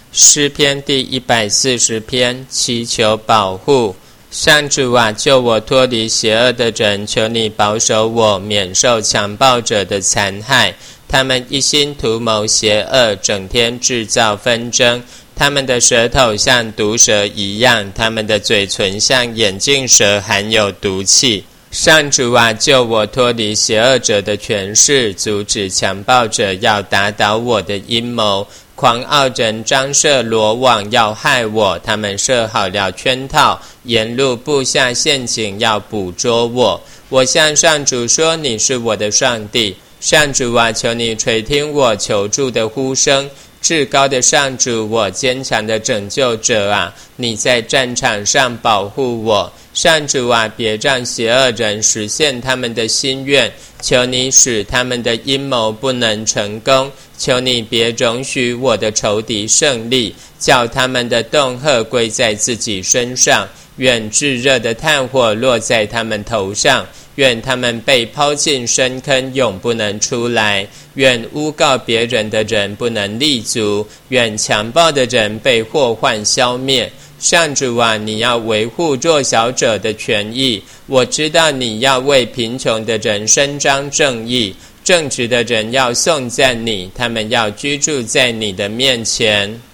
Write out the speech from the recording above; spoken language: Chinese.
诗篇第140篇，祈求保护。上主啊，救我脱离邪恶的人，求你保守我免受强暴者的残害。他们一心图谋邪恶，整天制造纷争。他们的舌头像毒蛇一样，他们的嘴唇像眼镜蛇，含有毒气。上主啊，救我脱离邪恶者的权势，阻止强暴者要打倒我的阴谋。狂傲人张设罗网要害我，他们设好了圈套，沿路布下陷阱要捕捉我。我向上主说，你是我的上帝。上主啊，求你垂听我求助的呼声。至高的上主，我坚强的拯救者啊，你在战场上保护我。上主啊，别让邪恶人实现他们的心愿，求你使他们的阴谋不能成功。求你别容许我的仇敌胜利，叫他们的恫吓归在自己身上。愿炙热的炭火落在他们头上，愿他们被抛进深坑，永不能出来。愿诬告别人的人不能立足，愿强暴的人被祸患消灭。上主啊，你要维护弱小者的权益，我知道你要为贫穷的人伸张正义。正直的人要颂赞你，他们要居住在你的面前。